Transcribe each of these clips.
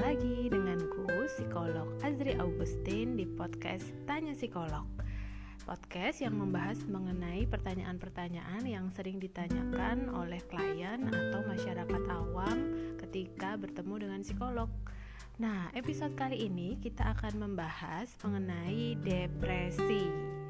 lagi denganku, psikolog Azri Augustin di podcast Tanya Psikolog. Podcast yang membahas mengenai pertanyaan-pertanyaan yang sering ditanyakan oleh klien atau masyarakat awam ketika bertemu dengan psikolog. Nah, episode kali ini kita akan membahas mengenai depresi.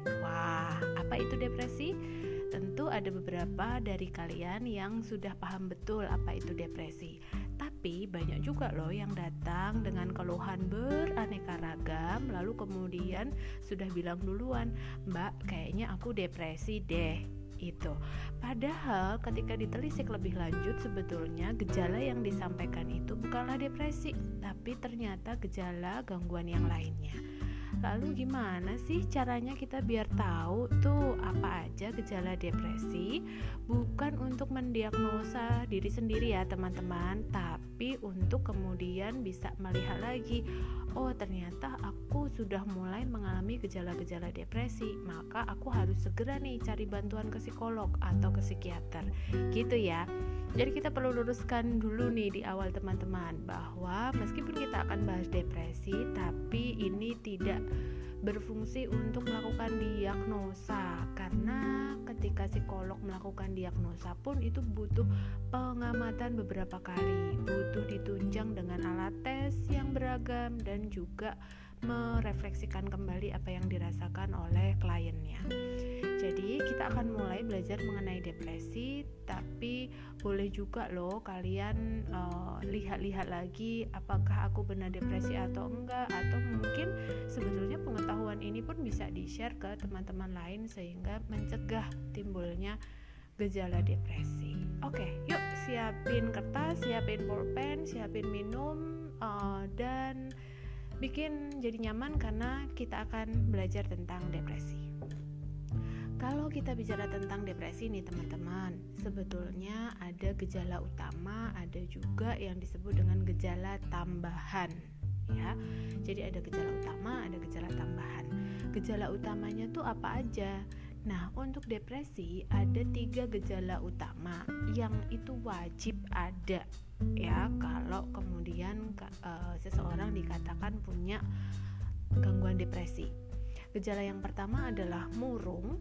Wah, apa itu depresi? Tentu ada beberapa dari kalian yang sudah paham betul apa itu depresi. Tapi banyak juga loh yang datang dengan keluhan beraneka ragam, lalu kemudian sudah bilang duluan, "Mbak, kayaknya aku depresi deh." Itu. Padahal ketika ditelisik lebih lanjut, sebetulnya gejala yang disampaikan itu bukanlah depresi, tapi ternyata gejala gangguan yang lainnya. Lalu gimana sih caranya kita biar tahu tuh apa aja gejala depresi? Bukan untuk mendiagnosa diri sendiri ya teman-teman, tapi untuk kemudian bisa melihat lagi, oh ternyata aku sudah mulai mengalami gejala-gejala depresi, maka aku harus segera nih cari bantuan ke psikolog atau ke psikiater, gitu ya. Jadi kita perlu luruskan dulu nih di awal teman-teman, bahwa meskipun kita akan bahas depresi, tapi ini tidak berfungsi untuk melakukan diagnosa, karena ketika psikolog melakukan diagnosa pun itu butuh pengamatan beberapa kali, butuh ditunjang dengan alat tes yang beragam dan juga merefleksikan kembali apa yang dirasakan oleh kliennya. Jadi kita akan mulai belajar mengenai depresi, tapi boleh juga loh kalian lihat-lihat lagi apakah aku benar depresi atau enggak, atau mungkin sebetulnya pengetahuan ini pun bisa di-share ke teman-teman lain sehingga mencegah timbulnya gejala depresi. Oke, yuk siapin kertas, siapin pulpen, siapin minum, dan bikin jadi nyaman karena kita akan belajar tentang depresi. Kalau kita bicara tentang depresi nih teman-teman, sebetulnya ada gejala utama, ada juga yang disebut dengan gejala tambahan ya. Jadi ada gejala utama, ada gejala tambahan. Gejala utamanya tuh apa aja? Nah, untuk depresi ada 3 gejala utama yang itu wajib ada ya kalau kemudian seseorang dikatakan punya gangguan depresi. Gejala yang pertama adalah murung.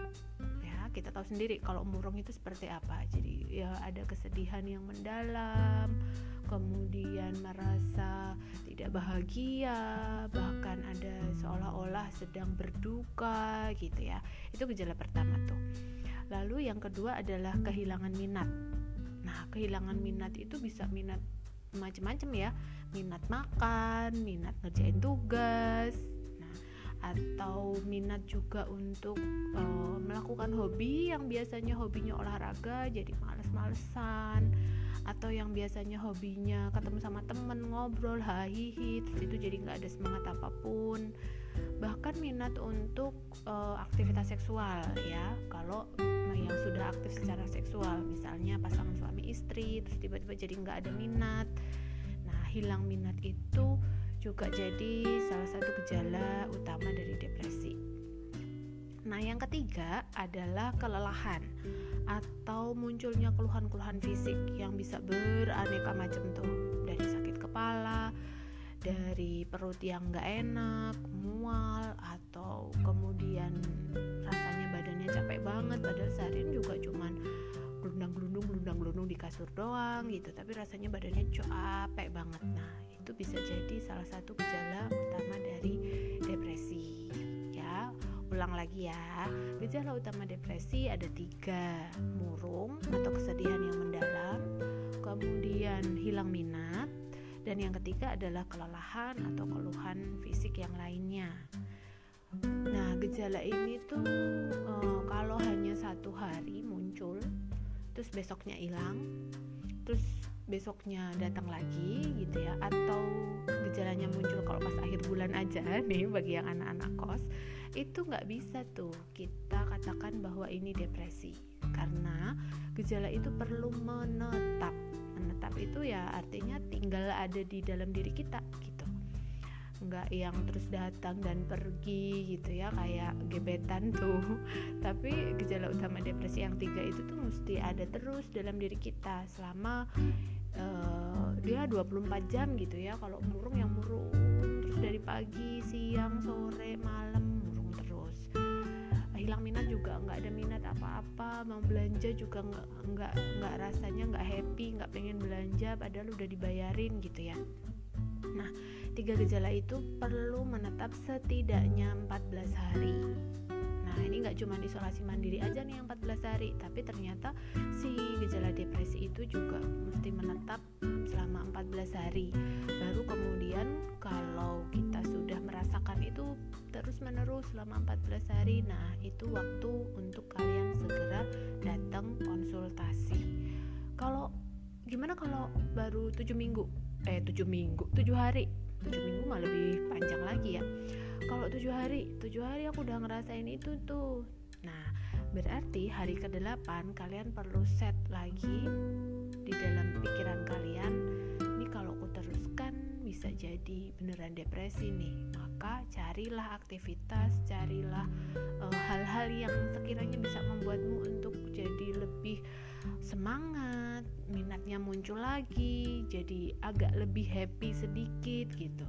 Ya, kita tahu sendiri kalau murung itu seperti apa. Jadi ya ada kesedihan yang mendalam, kemudian merasa tidak bahagia, bahkan ada seolah-olah sedang berduka gitu ya. Itu gejala pertama tuh. Lalu yang kedua adalah kehilangan minat. Nah, kehilangan minat itu bisa minat macam-macam ya. Minat makan, minat ngerjain tugas, atau minat juga untuk melakukan hobi yang biasanya hobinya olahraga jadi males-malesan, atau yang biasanya hobinya ketemu sama temen, ngobrol, hahihi, terus itu jadi gak ada semangat apapun. Bahkan minat untuk aktivitas seksual ya, kalau yang sudah aktif secara seksual, misalnya pasangan suami istri, terus tiba-tiba jadi gak ada minat. Nah, hilang minat itu juga jadi salah satu gejala utama dari depresi. Nah, yang ketiga adalah kelelahan atau munculnya keluhan-keluhan fisik yang bisa beraneka macam tuh, dari sakit kepala, dari perut yang gak enak, mual, atau kemudian rasanya badannya capek banget, padahal seharian juga cuman gelundang-gelundung di kasur doang gitu, tapi rasanya badannya capek banget. Nah, itu bisa jadi salah satu gejala utama dari depresi ya. Ulang lagi ya, gejala utama depresi ada 3, murung atau kesedihan yang mendalam, kemudian hilang minat, dan yang ketiga adalah kelelahan atau keluhan fisik yang lainnya. Nah, gejala ini tuh kalau hanya 1 hari muncul, terus besoknya hilang, terus besoknya datang lagi gitu ya, atau gejalanya muncul kalau pas akhir bulan aja nih bagi yang anak-anak kos, itu nggak bisa tuh kita katakan bahwa ini depresi, karena gejala itu perlu menetap itu ya artinya tinggal ada di dalam diri kita gitu, nggak yang terus datang dan pergi gitu ya kayak gebetan tuh. Tapi gejala utama depresi yang 3 itu tuh mesti ada terus dalam diri kita selama dia 24 jam gitu ya. Kalau murung yang murung terus dari pagi, siang, sore, malam murung terus. Hilang minat juga, nggak ada minat apa-apa. Mau belanja juga nggak rasanya nggak happy, nggak pengen belanja padahal udah dibayarin gitu ya. Nah, 3 gejala itu perlu menetap setidaknya 14 hari. Nah, ini nggak cuma isolasi mandiri aja nih yang 14 hari, tapi ternyata si gejala depresi itu juga mesti menetap selama 14 hari. Baru kemudian kalau kita sudah merasakan itu terus-menerus selama 14 hari, nah itu waktu untuk kalian segera datang konsultasi. Gimana kalau baru 7 hari? 7 minggu mah lebih panjang lagi ya. Kalau 7 hari aku udah ngerasain itu tuh. Nah, berarti hari ke-8 kalian perlu set lagi di dalam pikiran kalian, ini kalau aku teruskan bisa jadi beneran depresi nih. Maka carilah aktivitas, carilah hal-hal yang sekiranya bisa membuatmu untuk jadi lebih semangat, minatnya muncul lagi, jadi agak lebih happy sedikit gitu.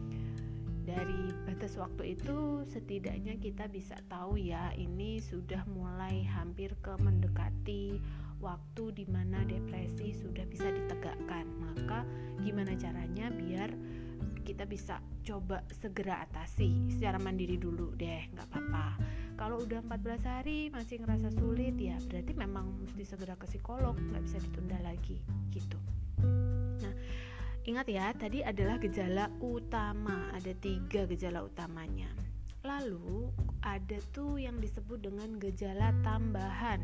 Dari batas waktu itu setidaknya kita bisa tahu ya, ini sudah mulai hampir ke mendekati waktu di mana depresi sudah bisa ditegakkan. Maka gimana caranya biar kita bisa coba segera atasi secara mandiri dulu deh, nggak apa-apa. Kalau udah 14 hari masih ngerasa sulit, ya berarti memang mesti segera ke psikolog, nggak bisa ditunda lagi gitu. Nah, ingat ya, tadi adalah gejala utama, ada 3 gejala utamanya. Lalu ada tuh yang disebut dengan gejala tambahan.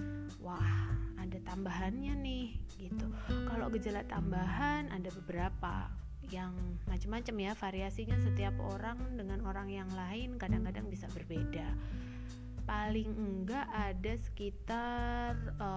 Wah, ada tambahannya nih gitu. Kalau gejala tambahan ada beberapa, yang macam-macam ya, variasinya setiap orang dengan orang yang lain kadang-kadang bisa berbeda. Paling enggak ada sekitar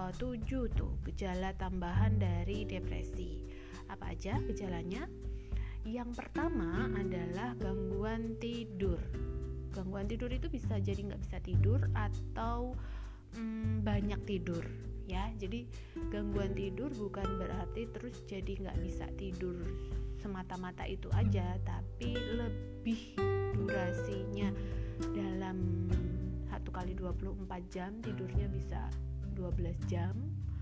7 tuh gejala tambahan dari depresi. Apa aja gejalanya? Yang pertama adalah gangguan tidur. Gangguan tidur itu bisa jadi nggak bisa tidur atau banyak tidur ya. Jadi gangguan tidur bukan berarti terus jadi nggak bisa tidur semata-mata itu aja, tapi lebih durasinya dalam 1 kali 24 jam tidurnya bisa 12 jam,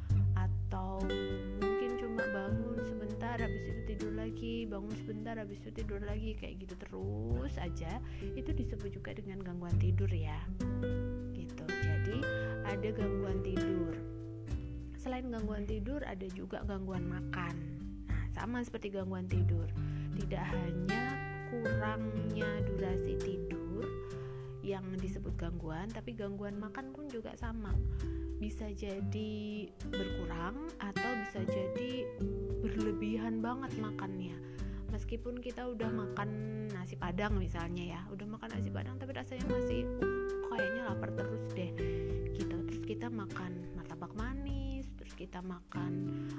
atau mungkin cuma bangun sebentar habis itu tidur lagi, bangun sebentar habis itu tidur lagi, kayak gitu terus aja, itu disebut juga dengan gangguan tidur ya gitu. Jadi ada gangguan tidur. Selain gangguan tidur ada juga gangguan makan. Nah, sama seperti gangguan tidur, tidak hanya kurangnya durasi tidur yang disebut gangguan, tapi gangguan makan pun juga sama. Bisa jadi berkurang atau bisa jadi berlebihan banget makannya. Meskipun kita udah makan nasi padang misalnya ya, udah makan nasi padang tapi rasanya masih kayaknya lapar terus deh gitu. Terus kita makan martabak manis, terus kita makan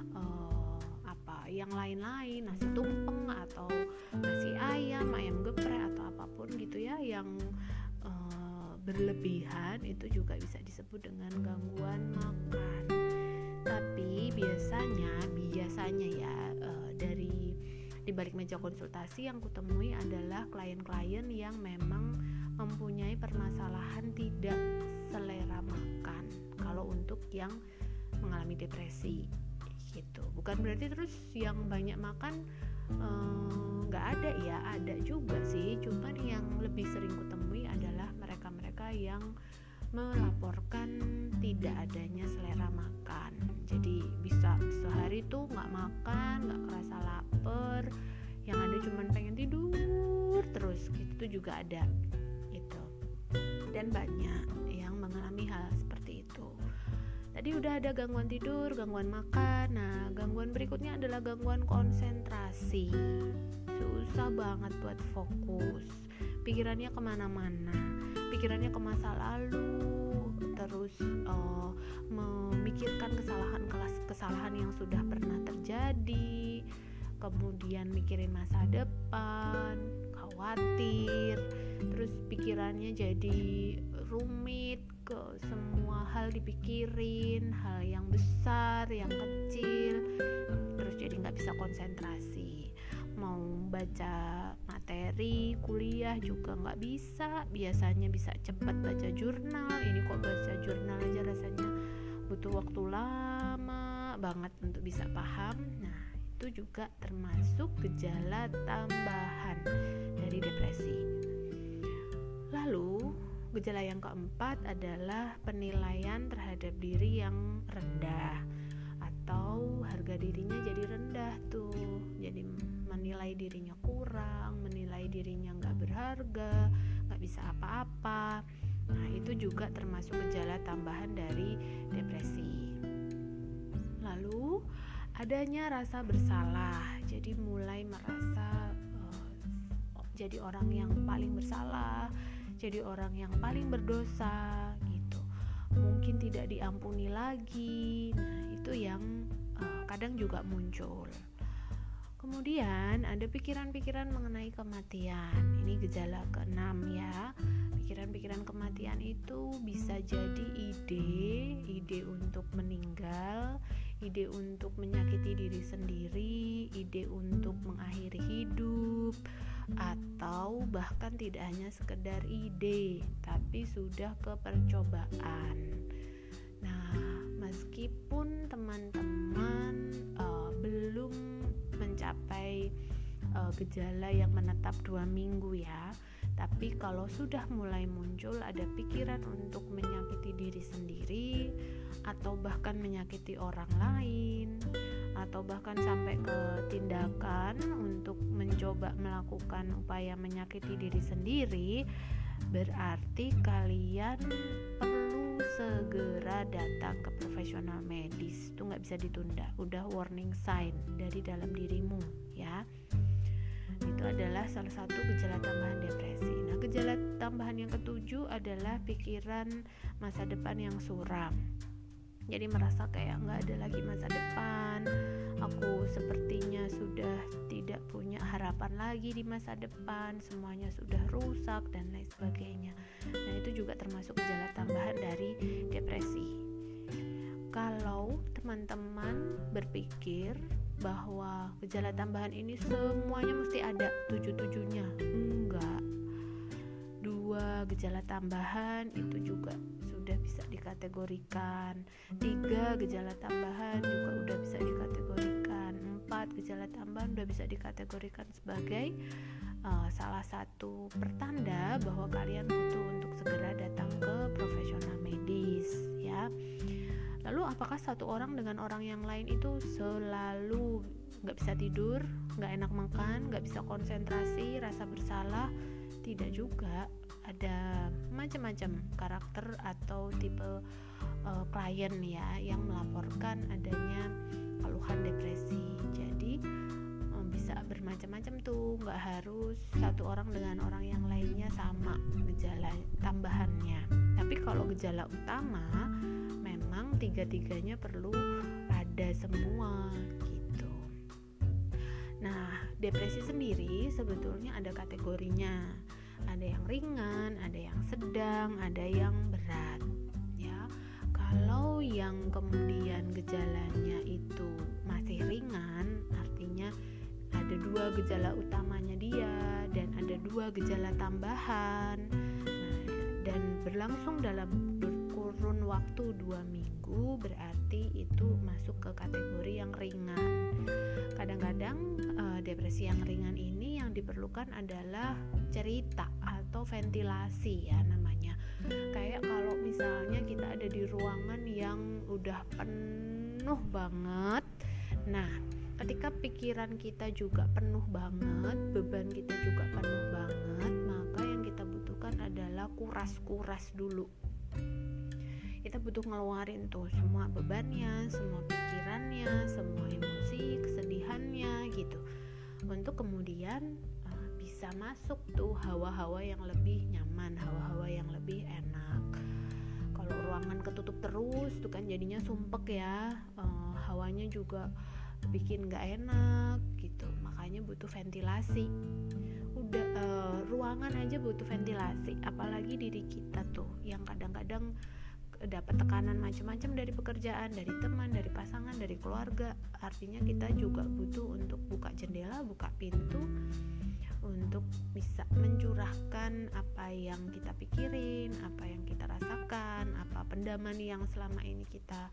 yang lain-lain, nasi tumpeng atau nasi ayam geprek atau apapun gitu ya, yang berlebihan, itu juga bisa disebut dengan gangguan makan. Tapi biasanya ya dari di balik meja konsultasi yang kutemui adalah klien-klien yang memang mempunyai permasalahan tidak selera makan kalau untuk yang mengalami depresi gitu. Bukan berarti terus yang banyak makan nggak ada ya, ada juga sih, cuman yang lebih sering kutemui adalah mereka-mereka yang melaporkan tidak adanya selera makan. Jadi bisa sehari tuh nggak makan, nggak kerasa lapar, yang ada cuman pengen tidur terus gitu juga ada gitu. Dan banyak yang mengalami hal seperti itu. Tadi udah ada gangguan tidur, gangguan makan. Nah, gangguan berikutnya adalah gangguan konsentrasi. Susah banget buat fokus, pikirannya kemana-mana, pikirannya ke masa lalu, terus memikirkan kesalahan yang sudah pernah terjadi, kemudian mikirin masa depan, khawatir, terus pikirannya jadi rumit, ke semua hal dipikirin, hal yang besar, yang kecil, terus jadi nggak bisa konsentrasi. Mau baca materi kuliah juga nggak bisa, biasanya bisa cepat baca jurnal, ini kok baca jurnal aja rasanya butuh waktu lama banget untuk bisa paham. Nah, itu juga termasuk gejala tambahan dari depresi. Lalu gejala yang keempat adalah penilaian terhadap diri yang rendah, atau harga dirinya jadi rendah tuh, jadi menilai dirinya kurang, menilai dirinya nggak berharga, nggak bisa apa-apa. Nah, itu juga termasuk gejala tambahan dari depresi. Lalu adanya rasa bersalah, jadi mulai merasa jadi orang yang paling bersalah, jadi orang yang paling berdosa gitu, mungkin tidak diampuni lagi. Nah, itu yang kadang juga muncul. Kemudian ada pikiran-pikiran mengenai kematian. Ini gejala ke-6 ya. Pikiran-pikiran kematian itu bisa jadi ide untuk meninggal, ide untuk menyakiti diri sendiri, ide untuk mengakhiri hidup, atau bahkan tidak hanya sekedar ide, tapi sudah ke percobaan. Nah, meskipun teman-teman belum mencapai gejala yang menetap 2 minggu ya, tapi kalau sudah mulai muncul ada pikiran untuk menyakiti diri sendiri, atau bahkan menyakiti orang lain, atau bahkan sampai ke tindakan untuk mencoba melakukan upaya menyakiti diri sendiri, berarti kalian perlu segera datang ke profesional medis. Itu nggak bisa ditunda, udah warning sign dari dalam dirimu ya. Itu adalah salah satu gejala tambahan depresi. Nah, gejala tambahan yang ke-7 adalah pikiran masa depan yang suram. Jadi merasa kayak nggak ada lagi masa depan, aku sepertinya sudah tidak punya harapan lagi di masa depan, semuanya sudah rusak dan lain sebagainya. Nah, itu juga termasuk gejala tambahan dari depresi. Kalau teman-teman berpikir bahwa gejala tambahan ini semuanya mesti ada 7-7-nya, enggak. 2 gejala tambahan itu juga sudah bisa dikategorikan, 3 gejala tambahan juga udah bisa dikategorikan, 4 gejala tambahan udah bisa dikategorikan sebagai salah satu pertanda bahwa kalian butuh untuk segera datang ke profesional medis ya. Lalu apakah satu orang dengan orang yang lain itu selalu gak bisa tidur, gak enak makan, gak bisa konsentrasi, rasa bersalah? Tidak juga. Ada macam-macam karakter atau tipe klien ya yang melaporkan adanya keluhan depresi. Jadi bisa bermacam-macam tuh, gak harus satu orang dengan orang yang lainnya sama gejala tambahannya. Tapi kalau gejala utama memang 3-3-nya perlu ada semua gitu. Nah, depresi sendiri sebetulnya ada kategorinya. Ada yang ringan, ada yang sedang, ada yang berat ya. Kalau yang kemudian gejalanya itu masih ringan, artinya ada 2 gejala utamanya dia dan ada 2 gejala tambahan. Nah, dan berlangsung dalam kurun waktu 2 minggu, berarti itu masuk ke kategori yang ringan. Kadang-kadang depresi yang ringan ini yang diperlukan adalah cerita atau ventilasi ya namanya. Kayak kalau misalnya kita ada di ruangan yang udah penuh banget. Nah, ketika pikiran kita juga penuh banget, beban kita juga penuh banget, maka yang kita butuhkan adalah kuras-kuras dulu. Kita butuh ngeluarin tuh semua bebannya, semua pikirannya, semua emosi, kesedihannya gitu, untuk kemudian bisa masuk tuh hawa-hawa yang lebih nyaman, hawa-hawa yang lebih enak. Kalau ruangan ketutup terus tuh kan jadinya sumpek ya, hawanya juga bikin gak enak gitu, makanya butuh ventilasi. Udah ruangan aja butuh ventilasi, apalagi diri kita tuh yang kadang-kadang dapat tekanan macam-macam dari pekerjaan, dari teman, dari pasangan, dari keluarga. Artinya kita juga butuh untuk buka jendela, buka pintu, untuk bisa mencurahkan apa yang kita pikirin, apa yang kita rasakan, apa pendaman yang selama ini kita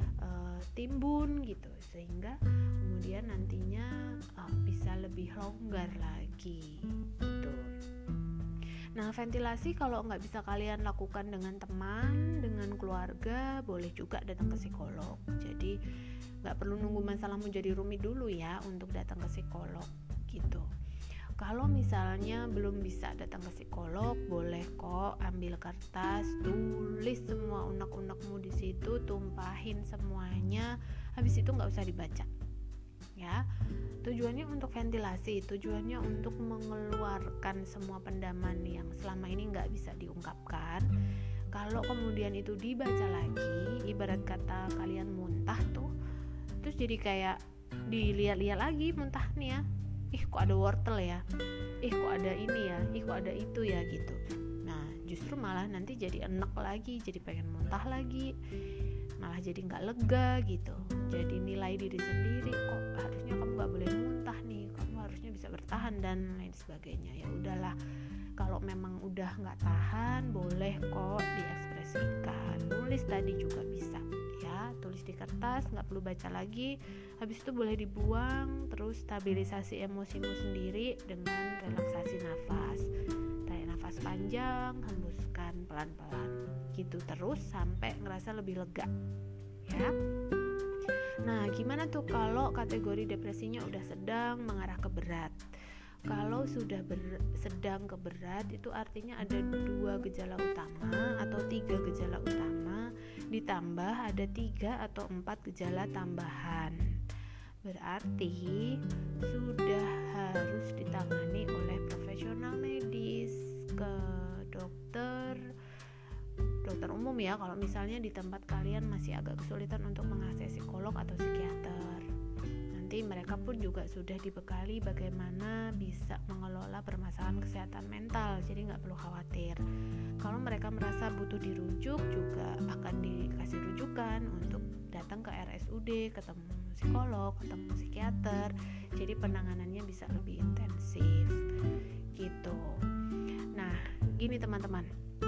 timbun gitu, sehingga kemudian nantinya bisa lebih longgar lagi gitu. Nah, ventilasi kalau nggak bisa kalian lakukan dengan teman, dengan keluarga, boleh juga datang ke psikolog. Jadi nggak perlu nunggu masalahmu jadi rumit dulu ya untuk datang ke psikolog gitu. Kalau misalnya belum bisa datang ke psikolog, boleh kok ambil kertas, tulis semua unek-unekmu di situ, tumpahin semuanya, habis itu nggak usah dibaca. Ya, tujuannya untuk ventilasi, tujuannya untuk mengeluarkan semua pendaman yang selama ini nggak bisa diungkapkan. Kalau kemudian itu dibaca lagi, ibarat kata kalian muntah tuh, terus jadi kayak dilihat-lihat lagi muntah nih ya, ih kok ada wortel ya, ih kok ada ini ya, ih kok ada itu ya gitu. Nah, justru malah nanti jadi enek lagi, jadi pengen muntah lagi, malah jadi nggak lega gitu. Jadi nilai diri sendiri, kok harusnya kamu nggak boleh muntah nih, kamu harusnya bisa bertahan dan lain sebagainya. Ya udahlah, kalau memang udah nggak tahan, boleh kok diekspresikan. Nulis tadi juga bisa ya, tulis di kertas, nggak perlu baca lagi. Habis itu boleh dibuang. Terus stabilisasi emosimu sendiri dengan relaksasi nafas. Tarik nafas panjang, hembuskan pelan-pelan gitu terus sampai ngerasa lebih lega ya. Nah, gimana tuh kalau kategori depresinya udah sedang mengarah ke berat? Kalau sudah sedang ke berat, itu artinya ada 2 gejala utama atau 3 gejala utama, ditambah ada 3 atau 4 gejala tambahan. Berarti sudah harus ditangani oleh profesional medis, ke dokter umum ya, kalau misalnya di tempat kalian masih agak kesulitan untuk mengakses psikolog atau psikiater. Nanti mereka pun juga sudah dibekali bagaimana bisa mengelola permasalahan kesehatan mental, jadi nggak perlu khawatir. Kalau mereka merasa butuh dirujuk, juga akan dikasih rujukan untuk datang ke RSUD, ketemu psikolog, ketemu psikiater, jadi penanganannya bisa lebih intensif gitu. Nah, gini teman-teman,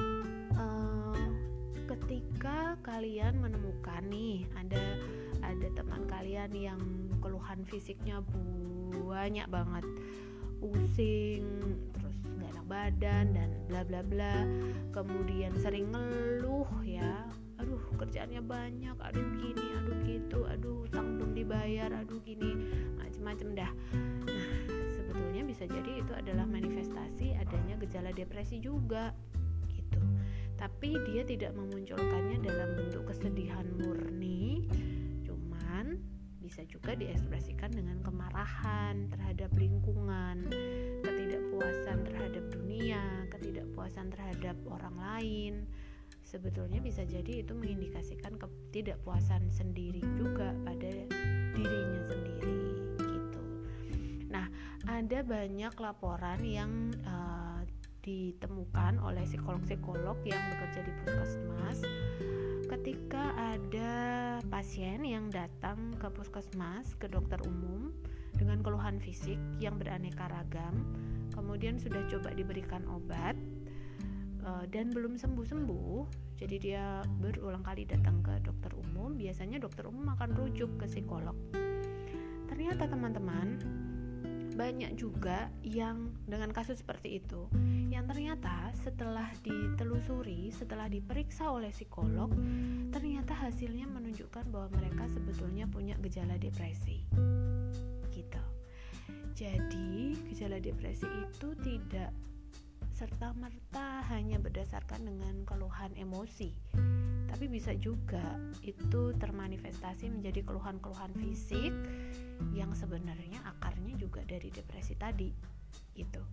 ketika kalian menemukan nih ada teman kalian yang keluhan fisiknya banyak banget, pusing, terus nggak enak badan dan bla bla bla, kemudian sering ngeluh ya, aduh kerjaannya banyak, aduh gini, aduh gitu, aduh utang belum dibayar, aduh gini, macem-macem dah. Nah, sebetulnya bisa jadi itu adalah manifestasi adanya gejala depresi juga gitu. Tapi dia tidak memunculkannya dalam bentuk kesedihan murni, cuman bisa juga diekspresikan dengan kemarahan terhadap lingkungan, ketidakpuasan terhadap dunia, ketidakpuasan terhadap orang lain. Sebetulnya bisa jadi itu mengindikasikan ketidakpuasan sendiri juga pada dirinya sendiri gitu. Nah, ada banyak laporan yang ditemukan oleh psikolog-psikolog yang bekerja di puskesmas ketika ada pasien yang datang ke puskesmas, ke dokter umum dengan keluhan fisik yang beraneka ragam, kemudian sudah coba diberikan obat dan belum sembuh-sembuh, jadi dia berulang kali datang ke dokter umum. Biasanya dokter umum akan rujuk ke psikolog. Ternyata teman-teman, banyak juga yang dengan kasus seperti itu, yang ternyata setelah ditelusuri, setelah diperiksa oleh psikolog, ternyata hasilnya menunjukkan bahwa mereka sebetulnya punya gejala depresi gitu. Jadi gejala depresi itu tidak serta-merta hanya berdasarkan dengan keluhan emosi, tapi bisa juga itu termanifestasi menjadi keluhan-keluhan fisik yang sebenarnya akarnya juga dari depresi tadi gitu.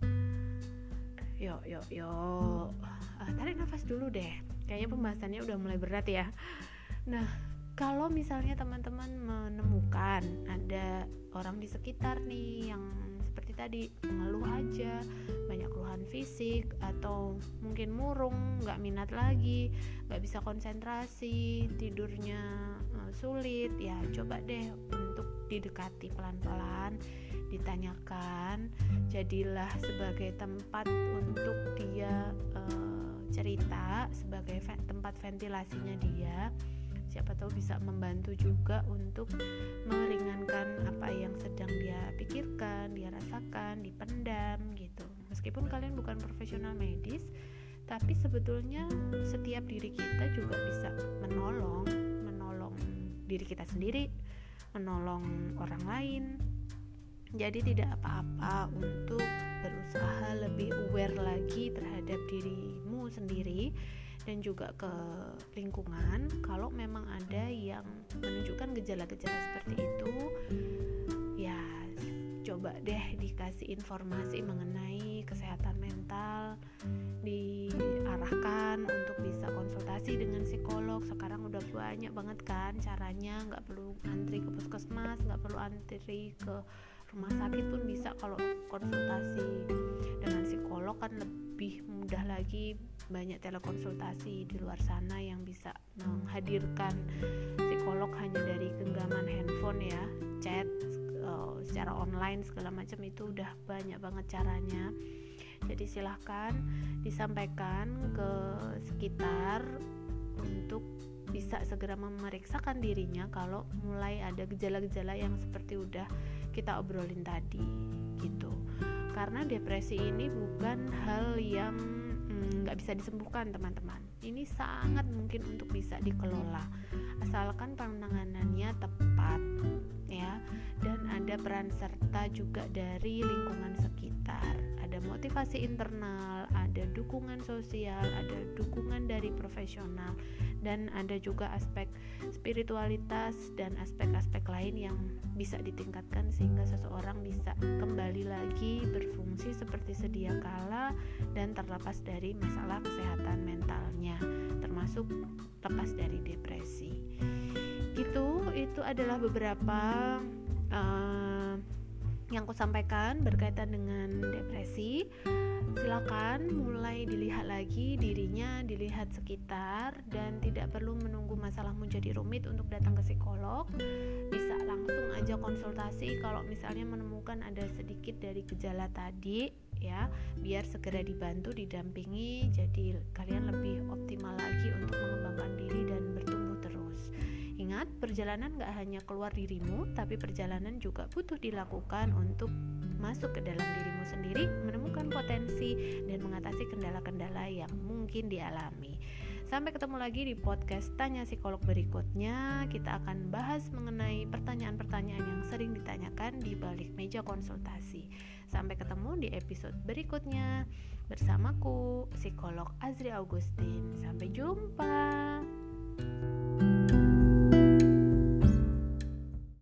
Tarik nafas dulu deh, kayaknya pembahasannya udah mulai berat ya. Nah, kalau misalnya teman-teman menemukan ada orang di sekitar nih yang seperti tadi, mengeluh aja, banyak keluhan fisik, atau mungkin murung, gak minat lagi, gak bisa konsentrasi, tidurnya sulit, ya coba deh untuk didekati pelan-pelan, ditanyakan, jadilah sebagai tempat untuk dia cerita, sebagai tempat ventilasinya dia. Siapa tahu bisa membantu juga untuk meringankan apa yang sedang dia pikirkan, dia rasakan, dipendam gitu. Meskipun kalian bukan profesional medis, tapi sebetulnya setiap diri kita juga bisa menolong diri kita sendiri, menolong orang lain. Jadi tidak apa-apa untuk berusaha lebih aware lagi terhadap dirimu sendiri dan juga ke lingkungan. Kalau memang ada yang menunjukkan gejala-gejala seperti itu, ya coba deh dikasih informasi mengenai kesehatan mental, diarahkan untuk bisa konsultasi dengan psikolog. Sekarang udah banyak banget kan caranya, nggak perlu antri ke puskesmas, nggak perlu antri ke rumah sakit pun bisa. Kalau konsultasi dengan psikolog kan lebih mudah lagi, banyak telekonsultasi di luar sana yang bisa menghadirkan psikolog hanya dari genggaman handphone ya, chat secara online segala macam, itu udah banyak banget caranya. Jadi silahkan disampaikan ke sekitar untuk bisa segera memeriksakan dirinya kalau mulai ada gejala-gejala yang seperti udah kita obrolin tadi gitu. Karena depresi ini bukan hal yang nggak bisa disembuhkan teman-teman. Ini sangat mungkin untuk bisa dikelola asalkan penanganannya tepat ya, dan ada peran serta juga dari lingkungan sekitar, ada motivasi internal, ada dukungan sosial, ada dukungan dari profesional, dan ada juga aspek spiritualitas dan aspek-aspek lain yang bisa ditingkatkan sehingga seseorang bisa kembali lagi berfungsi seperti sedia kala dan terlepas dari masalah kesehatan mentalnya, termasuk lepas dari depresi. Itu adalah beberapa yang aku sampaikan berkaitan dengan depresi. Silakan mulai dilihat lagi dirinya, dilihat sekitar, dan tidak perlu menunggu masalahmu jadi rumit untuk datang ke psikolog. Bisa langsung aja konsultasi kalau misalnya menemukan ada sedikit dari gejala tadi ya, biar segera dibantu, didampingi, jadi kalian lebih optimal lagi untuk mengembangkan diri dan bertumbuh terus. Ingat, perjalanan gak hanya keluar dirimu, tapi perjalanan juga butuh dilakukan untuk masuk ke dalam dirimu sendiri, menemukan potensi dan mengatasi kendala-kendala yang mungkin dialami. Sampai ketemu lagi di podcast Tanya Psikolog berikutnya. Kita akan bahas mengenai pertanyaan-pertanyaan yang sering ditanyakan di balik meja konsultasi. Sampai ketemu di episode berikutnya bersamaku, Psikolog Azri Augustin. Sampai jumpa.